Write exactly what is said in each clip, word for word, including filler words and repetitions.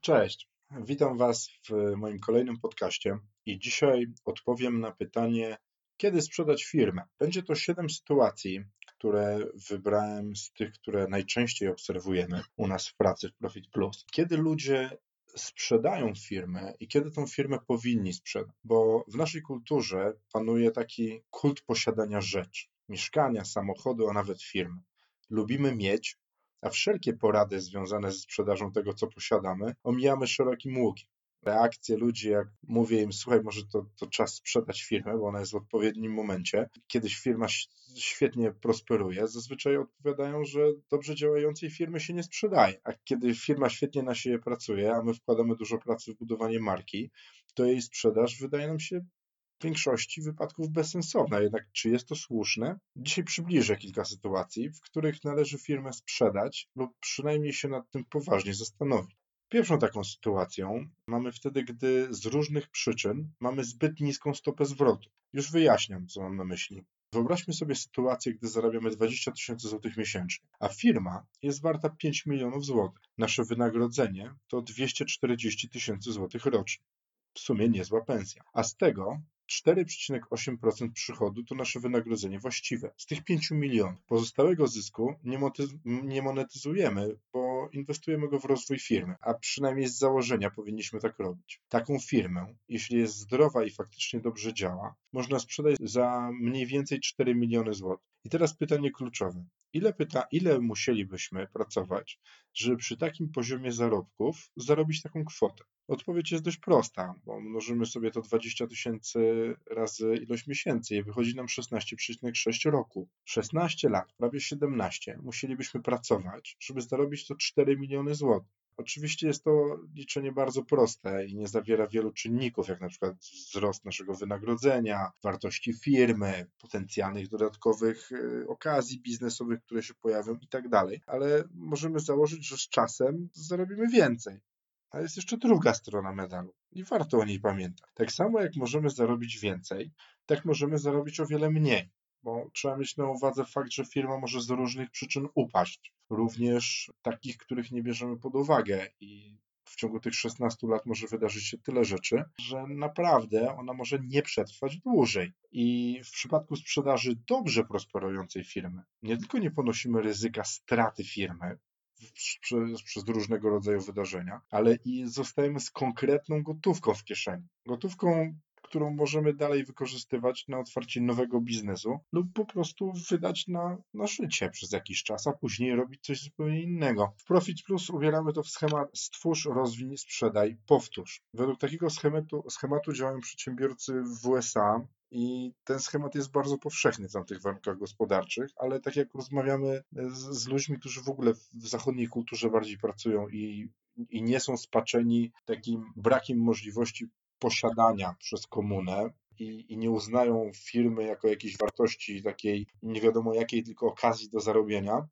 Cześć, witam Was w moim kolejnym podcaście i dzisiaj odpowiem na pytanie, kiedy sprzedać firmę. Będzie to siedem sytuacji, które wybrałem z tych, które najczęściej obserwujemy u nas w pracy w Profit Plus. Kiedy ludzie sprzedają firmę i kiedy tą firmę powinni sprzedać, bo w naszej kulturze panuje taki kult posiadania rzeczy, mieszkania, samochodu, a nawet firmy. Lubimy mieć, a wszelkie porady związane ze sprzedażą tego, co posiadamy, omijamy szerokim łukiem. Reakcje ludzi, jak mówię im, słuchaj, może to, to czas sprzedać firmę, bo ona jest w odpowiednim momencie. Kiedyś firma świetnie prosperuje, zazwyczaj odpowiadają, że dobrze działającej firmy się nie sprzedaje. A kiedy firma świetnie na siebie pracuje, a my wkładamy dużo pracy w budowanie marki, to jej sprzedaż wydaje nam się w większości wypadków bezsensowna. Jednak czy jest to słuszne? Dzisiaj przybliżę kilka sytuacji, w których należy firmę sprzedać lub przynajmniej się nad tym poważnie zastanowić. Pierwszą taką sytuacją mamy wtedy, gdy z różnych przyczyn mamy zbyt niską stopę zwrotu. Już wyjaśniam, co mam na myśli. Wyobraźmy sobie sytuację, gdy zarabiamy dwadzieścia tysięcy złotych miesięcznie, a firma jest warta pięć milionów złotych. Nasze wynagrodzenie to dwieście czterdzieści tysięcy złotych rocznie. W sumie niezła pensja. A z tego cztery przecinek osiem procent przychodu to nasze wynagrodzenie właściwe. Z tych pięciu milionów pozostałego zysku nie, motyz- nie monetyzujemy, bo inwestujemy go w rozwój firmy, a przynajmniej z założenia powinniśmy tak robić. Taką firmę, jeśli jest zdrowa i faktycznie dobrze działa, można sprzedać za mniej więcej cztery miliony złotych. I teraz pytanie kluczowe. Ile, pyta, ile musielibyśmy pracować, żeby przy takim poziomie zarobków zarobić taką kwotę? Odpowiedź jest dość prosta, bo mnożymy sobie to dwadzieścia tysięcy razy ilość miesięcy i wychodzi nam szesnaście przecinek sześć roku. szesnaście lat, prawie siedemnaście, musielibyśmy pracować, żeby zarobić to cztery miliony złotych. Oczywiście jest to liczenie bardzo proste i nie zawiera wielu czynników, jak na przykład wzrost naszego wynagrodzenia, wartości firmy, potencjalnych dodatkowych okazji biznesowych, które się pojawią i tak dalej, ale możemy założyć, że z czasem zarobimy więcej. A jest jeszcze druga strona medalu i warto o niej pamiętać. Tak samo jak możemy zarobić więcej, tak możemy zarobić o wiele mniej, bo trzeba mieć na uwadze fakt, że firma może z różnych przyczyn upaść, również takich, których nie bierzemy pod uwagę i w ciągu tych szesnastu lat może wydarzyć się tyle rzeczy, że naprawdę ona może nie przetrwać dłużej. I w przypadku sprzedaży dobrze prosperującej firmy nie tylko nie ponosimy ryzyka straty firmy, Przez, przez różnego rodzaju wydarzenia, ale i zostajemy z konkretną gotówką w kieszeni. Gotówką, którą możemy dalej wykorzystywać na otwarcie nowego biznesu lub po prostu wydać na, na życie przez jakiś czas, a później robić coś zupełnie innego. W Profit Plus ubieramy to w schemat stwórz, rozwij, sprzedaj, powtórz. Według takiego schematu, schematu działają przedsiębiorcy w U S A, i ten schemat jest bardzo powszechny w tamtych warunkach gospodarczych, ale tak jak rozmawiamy z, z ludźmi, którzy w ogóle w zachodniej kulturze bardziej pracują i, i nie są spaczeni takim brakiem możliwości posiadania przez komunę i, i nie uznają firmy jako jakiejś wartości takiej nie wiadomo jakiej, tylko okazji do zarobienia,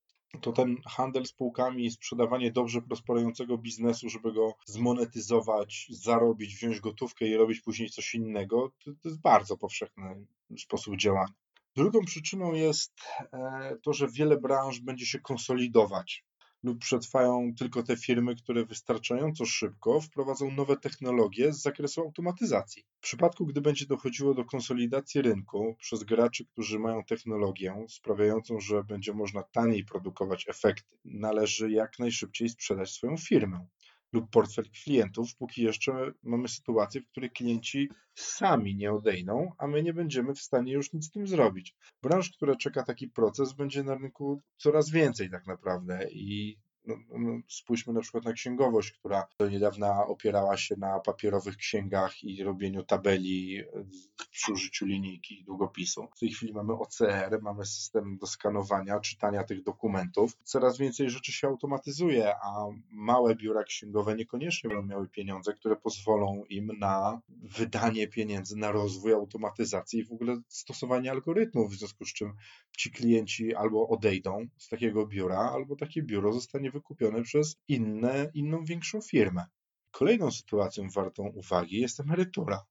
to ten handel spółkami i sprzedawanie dobrze prosperującego biznesu, żeby go zmonetyzować, zarobić, wziąć gotówkę i robić później coś innego, to, to jest bardzo powszechny sposób działania. Drugą przyczyną jest to, że wiele branż będzie się konsolidować lub przetrwają tylko te firmy, które wystarczająco szybko wprowadzą nowe technologie z zakresu automatyzacji. W przypadku, gdy będzie dochodziło do konsolidacji rynku przez graczy, którzy mają technologię sprawiającą, że będzie można taniej produkować efekty, należy jak najszybciej sprzedać swoją firmę lub portfel klientów, póki jeszcze mamy sytuację, w której klienci sami nie odejdą, a my nie będziemy w stanie już nic z tym zrobić. Branż, która czeka taki proces, będzie na rynku coraz więcej tak naprawdę i no, no, spójrzmy na przykład na księgowość, która do niedawna opierała się na papierowych księgach i robieniu tabeli przy użyciu linijki i długopisu. W tej chwili mamy O C R, mamy system do skanowania, czytania tych dokumentów. Coraz więcej rzeczy się automatyzuje, a małe biura księgowe niekoniecznie będą miały pieniądze, które pozwolą im na wydanie pieniędzy na rozwój automatyzacji i w ogóle stosowanie algorytmów, w związku z czym ci klienci albo odejdą z takiego biura, albo takie biuro zostanie wykupione przez inne, inną większą firmę. Kolejną sytuacją wartą uwagi jest emerytura.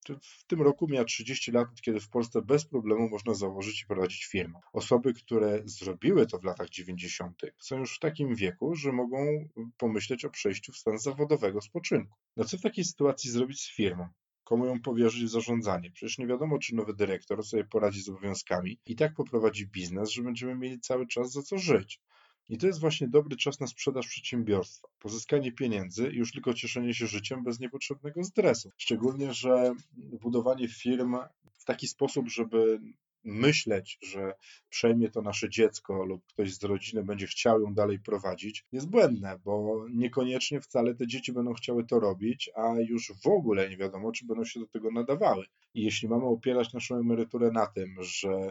w tym roku miała trzydzieści lat, kiedy w Polsce bez problemu można założyć i prowadzić firmę. Osoby, które zrobiły to w latach dziewięćdziesiątych są już w takim wieku, że mogą pomyśleć o przejściu w stan zawodowego spoczynku. No co w takiej sytuacji zrobić z firmą? Komu ją powierzyć zarządzanie? Przecież nie wiadomo, czy nowy dyrektor sobie poradzi z obowiązkami i tak poprowadzi biznes, że będziemy mieli cały czas za co żyć. I to jest właśnie dobry czas na sprzedaż przedsiębiorstwa, pozyskanie pieniędzy i już tylko cieszenie się życiem bez niepotrzebnego stresu. Szczególnie, że budowanie firm w taki sposób, żeby myśleć, że przejmie to nasze dziecko lub ktoś z rodziny będzie chciał ją dalej prowadzić, jest błędne, bo niekoniecznie wcale te dzieci będą chciały to robić, a już w ogóle nie wiadomo, czy będą się do tego nadawały. I jeśli mamy opierać naszą emeryturę na tym, że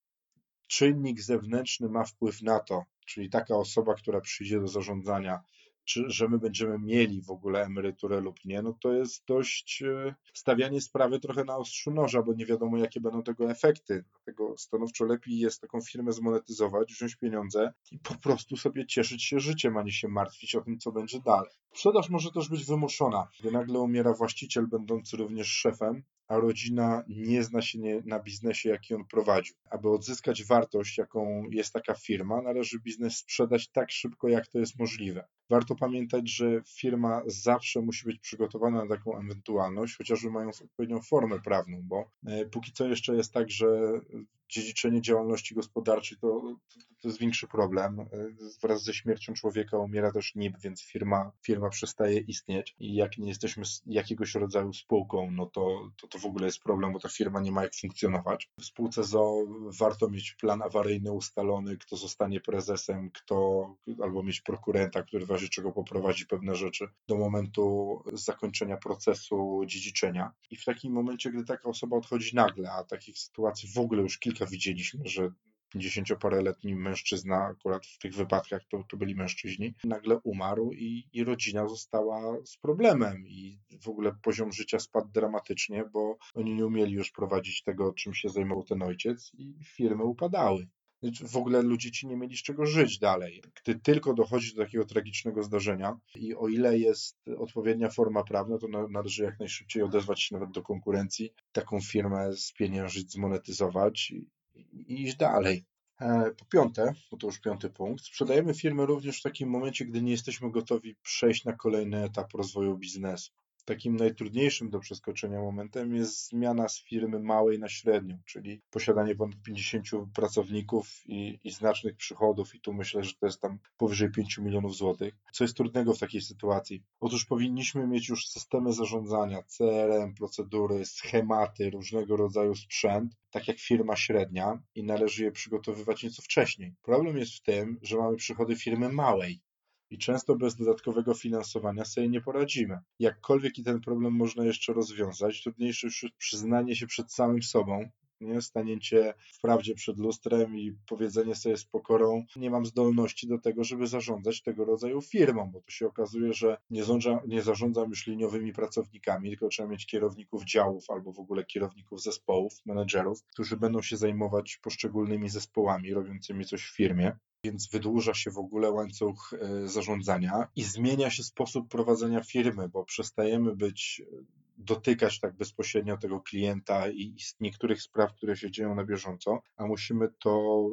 czynnik zewnętrzny ma wpływ na to, czyli taka osoba, która przyjdzie do zarządzania, czy że my będziemy mieli w ogóle emeryturę lub nie, no to jest dość stawianie sprawy trochę na ostrzu noża, bo nie wiadomo, jakie będą tego efekty. Dlatego stanowczo lepiej jest taką firmę zmonetyzować, wziąć pieniądze i po prostu sobie cieszyć się życiem, a nie się martwić o tym, co będzie dalej. Sprzedaż może też być wymuszona, gdy nagle umiera właściciel, będący również szefem, a rodzina nie zna się nie, na biznesie, jaki on prowadził. Aby odzyskać wartość, jaką jest taka firma, należy biznes sprzedać tak szybko, jak to jest możliwe. Warto pamiętać, że firma zawsze musi być przygotowana na taką ewentualność, chociażby mając odpowiednią formę prawną, bo e, póki co jeszcze jest tak, że dziedziczenie działalności gospodarczej to, to, to jest większy problem. E, Wraz ze śmiercią człowieka umiera też N I B, więc firma, firma przestaje istnieć i jak nie jesteśmy z jakiegoś rodzaju spółką, no to, to, to w ogóle jest problem, bo ta firma nie ma jak funkcjonować. W spółce z o o warto mieć plan awaryjny ustalony, kto zostanie prezesem, kto, albo mieć prokurenta, który w razie czego poprowadzi pewne rzeczy do momentu zakończenia procesu dziedziczenia. I w takim momencie, gdy taka osoba odchodzi nagle, a takich sytuacji w ogóle już kilka widzieliśmy, że pięćdziesięcioparoletni mężczyzna, akurat w tych wypadkach to, to byli mężczyźni, nagle umarł i, i rodzina została z problemem i w ogóle poziom życia spadł dramatycznie, bo oni nie umieli już prowadzić tego, czym się zajmował ten ojciec i firmy upadały. W ogóle ludzie ci nie mieli z czego żyć dalej. Gdy tylko dochodzi do takiego tragicznego zdarzenia i o ile jest odpowiednia forma prawna, to należy jak najszybciej odezwać się nawet do konkurencji, taką firmę spieniężyć, zmonetyzować i, i iść dalej. Po piąte, bo to już piąty punkt, sprzedajemy firmę również w takim momencie, gdy nie jesteśmy gotowi przejść na kolejny etap rozwoju biznesu. Takim najtrudniejszym do przeskoczenia momentem jest zmiana z firmy małej na średnią, czyli posiadanie ponad pięćdziesięciu pracowników i, i znacznych przychodów i tu myślę, że to jest tam powyżej pięciu milionów złotych. Co jest trudnego w takiej sytuacji? Otóż powinniśmy mieć już systemy zarządzania, C R M, procedury, schematy, różnego rodzaju sprzęt, tak jak firma średnia i należy je przygotowywać nieco wcześniej. Problem jest w tym, że mamy przychody firmy małej i często bez dodatkowego finansowania sobie nie poradzimy. Jakkolwiek i ten problem można jeszcze rozwiązać, trudniejsze już przyznanie się przed samym sobą, nie? Stanięcie w prawdzie przed lustrem i powiedzenie sobie z pokorą, nie mam zdolności do tego, żeby zarządzać tego rodzaju firmą, bo to się okazuje, że nie, zarządza, nie zarządzam już liniowymi pracownikami, tylko trzeba mieć kierowników działów albo w ogóle kierowników zespołów, menedżerów, którzy będą się zajmować poszczególnymi zespołami robiącymi coś w firmie. Więc wydłuża się w ogóle łańcuch zarządzania i zmienia się sposób prowadzenia firmy, bo przestajemy być, dotykać tak bezpośrednio tego klienta i z niektórych spraw, które się dzieją na bieżąco, a musimy to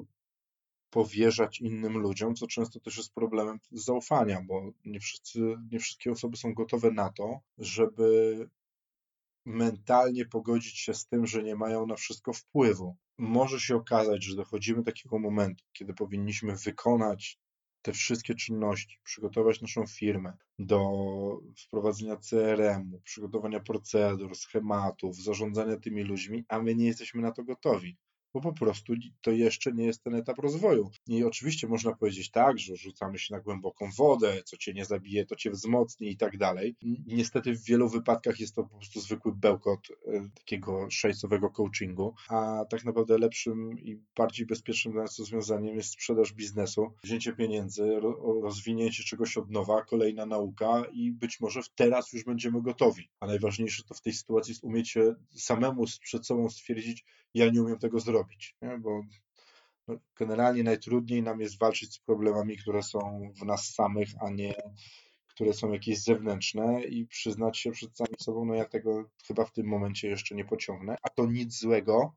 powierzać innym ludziom, co często też jest problemem zaufania, bo nie wszyscy, nie wszystkie osoby są gotowe na to, żeby mentalnie pogodzić się z tym, że nie mają na wszystko wpływu. Może się okazać, że dochodzimy do takiego momentu, kiedy powinniśmy wykonać te wszystkie czynności, przygotować naszą firmę do wprowadzenia C R M-u, przygotowania procedur, schematów, zarządzania tymi ludźmi, a my nie jesteśmy na to gotowi, bo po prostu to jeszcze nie jest ten etap rozwoju. I oczywiście można powiedzieć tak, że rzucamy się na głęboką wodę, co cię nie zabije, to cię wzmocni i tak dalej. Niestety w wielu wypadkach jest to po prostu zwykły bełkot takiego szajsowego coachingu, a tak naprawdę lepszym i bardziej bezpiecznym dla nas rozwiązaniem jest sprzedaż biznesu, wzięcie pieniędzy, rozwinięcie czegoś od nowa, kolejna nauka i być może teraz już będziemy gotowi. A najważniejsze to w tej sytuacji jest umieć się samemu przed sobą stwierdzić, ja nie umiem tego zrobić, nie? Bo generalnie najtrudniej nam jest walczyć z problemami, które są w nas samych, a nie które są jakieś zewnętrzne i przyznać się przed samym sobą, no ja tego chyba w tym momencie jeszcze nie pociągnę, a to nic złego,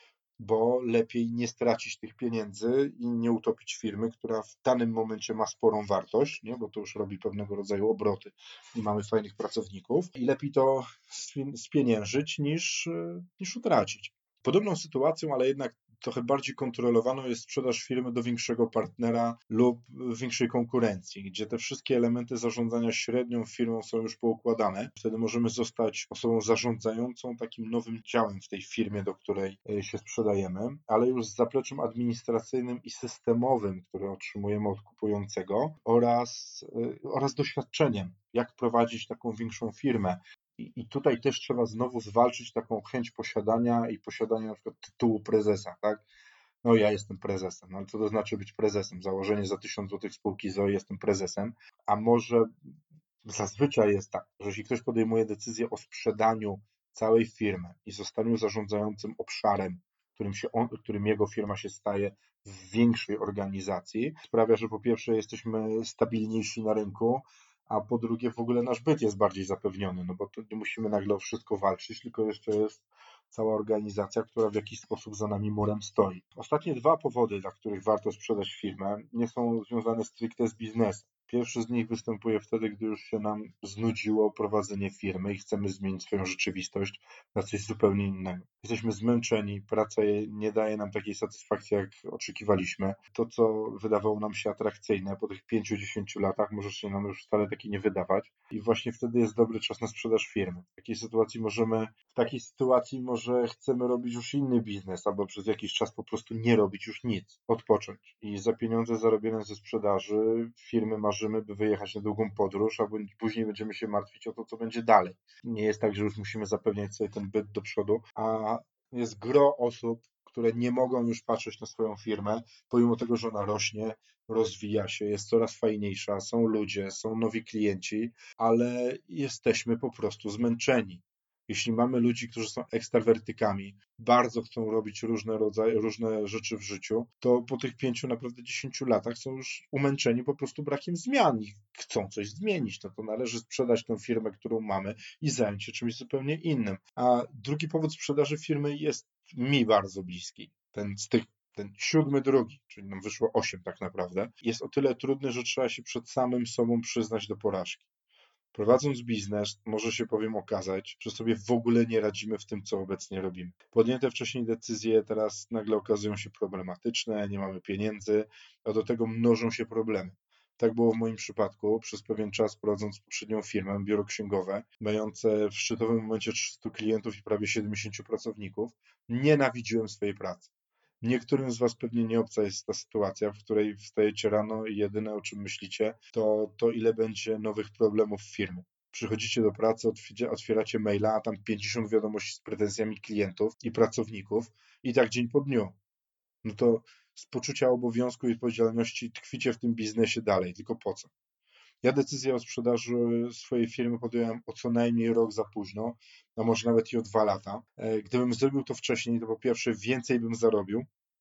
bo lepiej nie stracić tych pieniędzy i nie utopić firmy, która w danym momencie ma sporą wartość, nie? Bo to już robi pewnego rodzaju obroty i mamy fajnych pracowników i lepiej to spieniężyć niż, niż utracić. Podobną sytuacją, ale jednak trochę bardziej kontrolowaną jest sprzedaż firmy do większego partnera lub większej konkurencji, gdzie te wszystkie elementy zarządzania średnią firmą są już poukładane. Wtedy możemy zostać osobą zarządzającą takim nowym działem w tej firmie, do której się sprzedajemy, ale już z zapleczem administracyjnym i systemowym, które otrzymujemy od kupującego oraz, oraz doświadczeniem, jak prowadzić taką większą firmę. I, I tutaj też trzeba znowu zwalczyć taką chęć posiadania i posiadania na przykład tytułu prezesa, tak? No ja jestem prezesem, no ale co to znaczy być prezesem? Założenie za tysiąc złotych spółki z o o jestem prezesem, a może zazwyczaj jest tak, że jeśli ktoś podejmuje decyzję o sprzedaniu całej firmy i zostaniu zarządzającym obszarem, którym, się on, którym jego firma się staje w większej organizacji, sprawia, że po pierwsze jesteśmy stabilniejsi na rynku, a po drugie w ogóle nasz byt jest bardziej zapewniony, no bo to nie musimy nagle o wszystko walczyć, tylko jeszcze jest cała organizacja, która w jakiś sposób za nami murem stoi. Ostatnie dwa powody, dla których warto sprzedać firmę, nie są związane stricte z biznesem. Pierwszy z nich występuje wtedy, gdy już się nam znudziło prowadzenie firmy i chcemy zmienić swoją rzeczywistość na coś zupełnie innego. Jesteśmy zmęczeni, praca nie daje nam takiej satysfakcji, jak oczekiwaliśmy. To, co wydawało nam się atrakcyjne po tych pięciu dziesięciu latach, może się nam już wcale takie nie wydawać. I właśnie wtedy jest dobry czas na sprzedaż firmy. W takiej sytuacji możemy, w takiej sytuacji może chcemy robić już inny biznes, albo przez jakiś czas po prostu nie robić już nic, odpocząć. I za pieniądze zarobione ze sprzedaży firmy marzymy, by wyjechać na długą podróż, albo później będziemy się martwić o to, co będzie dalej. Nie jest tak, że już musimy zapewniać sobie ten byt do przodu, a jest gro osób, które nie mogą już patrzeć na swoją firmę, pomimo tego, że ona rośnie, rozwija się, jest coraz fajniejsza, są ludzie, są nowi klienci, ale jesteśmy po prostu zmęczeni. Jeśli mamy ludzi, którzy są ekstrawertykami, bardzo chcą robić różne rodzaje, różne rzeczy w życiu, to po tych pięciu, naprawdę dziesięciu latach są już umęczeni po prostu brakiem zmian i chcą coś zmienić. No to należy sprzedać tę firmę, którą mamy i zająć się czymś zupełnie innym. A drugi powód sprzedaży firmy jest mi bardzo bliski. Ten z tych ten siódmy drugi, czyli nam wyszło osiem tak naprawdę, jest o tyle trudny, że trzeba się przed samym sobą przyznać do porażki. Prowadząc biznes, może się powiem okazać, że sobie w ogóle nie radzimy w tym, co obecnie robimy. Podjęte wcześniej decyzje teraz nagle okazują się problematyczne, nie mamy pieniędzy, a do tego mnożą się problemy. Tak było w moim przypadku. Przez pewien czas prowadząc poprzednią firmę, biuro księgowe, mające w szczytowym momencie trzystu klientów i prawie siedemdziesięciu pracowników, nienawidziłem swojej pracy. Niektórym z Was pewnie nie obca jest ta sytuacja, w której wstajecie rano i jedyne, o czym myślicie, to, to ile będzie nowych problemów w firmie. Przychodzicie do pracy, otwieracie maila, a tam pięćdziesiąt wiadomości z pretensjami klientów i pracowników i tak dzień po dniu. No to z poczucia obowiązku i odpowiedzialności tkwicie w tym biznesie dalej, tylko po co? Ja decyzję o sprzedaży swojej firmy podjąłem o co najmniej rok za późno, a może nawet i o dwa lata. Gdybym zrobił to wcześniej, to po pierwsze więcej bym zarobił,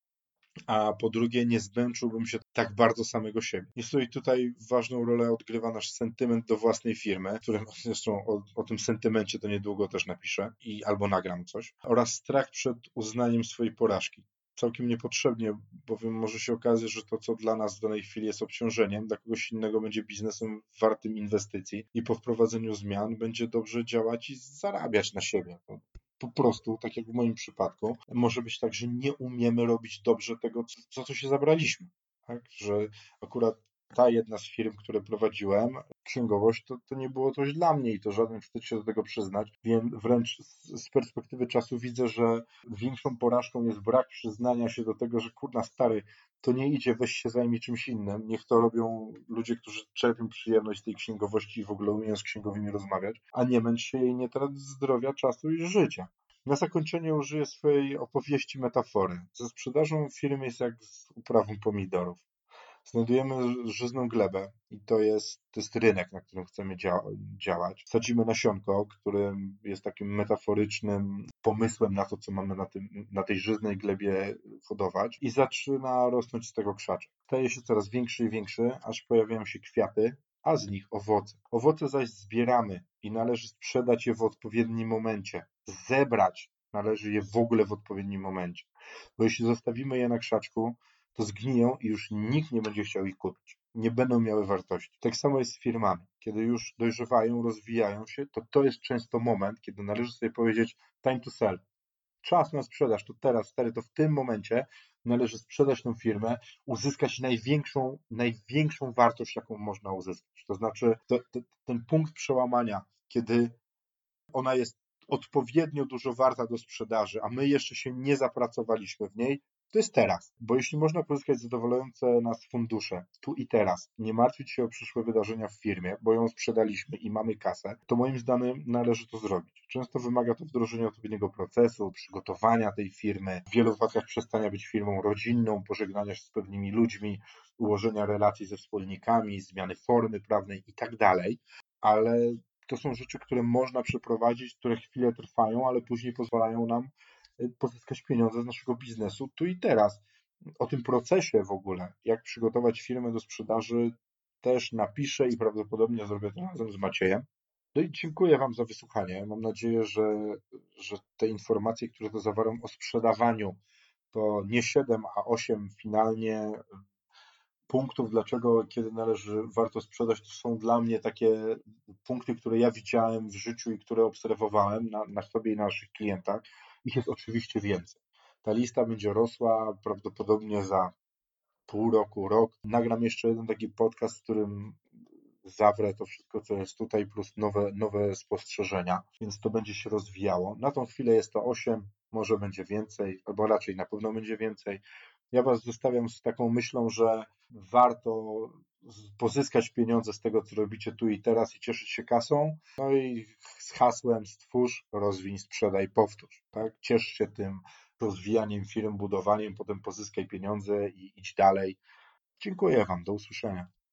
a po drugie nie zmęczyłbym się tak bardzo samego siebie. I tutaj ważną rolę odgrywa nasz sentyment do własnej firmy, którym zresztą o, o tym sentymencie to niedługo też napiszę i albo nagram coś, oraz strach przed uznaniem swojej porażki. Całkiem niepotrzebnie, bowiem może się okazać, że to, co dla nas w danej chwili jest obciążeniem, dla kogoś innego będzie biznesem wartym inwestycji i po wprowadzeniu zmian będzie dobrze działać i zarabiać na siebie. Po prostu, tak jak w moim przypadku, może być tak, że nie umiemy robić dobrze tego, co, za co się zabraliśmy. Tak? Że akurat ta jedna z firm, które prowadziłem, księgowość, to, to nie było coś dla mnie i to żaden wstyd się do tego przyznać. Wiem, wręcz z, z perspektywy czasu widzę, że większą porażką jest brak przyznania się do tego, że kurna stary, to nie idzie, weź się zajmij czymś innym. Niech to robią ludzie, którzy czerpią przyjemność z tej księgowości i w ogóle umieją z księgowymi rozmawiać, a nie męcz się jej, nie trać zdrowia, czasu i życia. Na zakończenie użyję swojej opowieści metafory. Ze sprzedażą firmy jest jak z uprawą pomidorów. Znajdujemy żyzną glebę i to jest, to jest rynek, na którym chcemy dzia- działać. Sadzimy nasionko, które jest takim metaforycznym pomysłem na to, co mamy na, tym, na tej żyznej glebie hodować i zaczyna rosnąć z tego krzaczek. Staje się coraz większy i większy, aż pojawiają się kwiaty, a z nich owoce. Owoce zaś zbieramy i należy sprzedać je w odpowiednim momencie. Zebrać należy je w ogóle w odpowiednim momencie. Bo jeśli zostawimy je na krzaczku, to zgniją i już nikt nie będzie chciał ich kupić. Nie będą miały wartości. Tak samo jest z firmami. Kiedy już dojrzewają, rozwijają się, to to jest często moment, kiedy należy sobie powiedzieć time to sell. Czas na sprzedaż, to teraz, stary, to w tym momencie należy sprzedać tę firmę, uzyskać największą, największą wartość, jaką można uzyskać. To znaczy to, to, ten punkt przełamania, kiedy ona jest odpowiednio dużo warta do sprzedaży, a my jeszcze się nie zapracowaliśmy w niej, to jest teraz. Bo jeśli można pozyskać zadowalające nas fundusze tu i teraz, nie martwić się o przyszłe wydarzenia w firmie, bo ją sprzedaliśmy i mamy kasę, to moim zdaniem należy to zrobić. Często wymaga to wdrożenia odpowiedniego procesu, przygotowania tej firmy, w wielu wypadkach przestania być firmą rodzinną, pożegnania się z pewnymi ludźmi, ułożenia relacji ze wspólnikami, zmiany formy prawnej i tak dalej, ale to są rzeczy, które można przeprowadzić, które chwilę trwają, ale później pozwalają nam pozyskać pieniądze z naszego biznesu tu i teraz. O tym procesie w ogóle, jak przygotować firmę do sprzedaży, też napiszę i prawdopodobnie zrobię to razem z Maciejem. No i dziękuję Wam za wysłuchanie. Mam nadzieję, że, że te informacje, które tu zawarłem o sprzedawaniu, to nie siedem, a osiem finalnie punktów, dlaczego, kiedy należy, warto sprzedać, to są dla mnie takie punkty, które ja widziałem w życiu i które obserwowałem na, na sobie i na naszych klientach. Ich jest oczywiście więcej. Ta lista będzie rosła prawdopodobnie za pół roku, rok. Nagram jeszcze jeden taki podcast, w którym zawrę to wszystko, co jest tutaj, plus nowe, nowe spostrzeżenia, więc to będzie się rozwijało. Na tą chwilę jest to osiem, może będzie więcej, albo raczej na pewno będzie więcej. Ja Was zostawiam z taką myślą, że warto pozyskać pieniądze z tego, co robicie tu i teraz i cieszyć się kasą. No i z hasłem stwórz, rozwiń, sprzedaj, powtórz. Tak? Ciesz się tym rozwijaniem firm, budowaniem, potem pozyskaj pieniądze i idź dalej. Dziękuję Wam, do usłyszenia.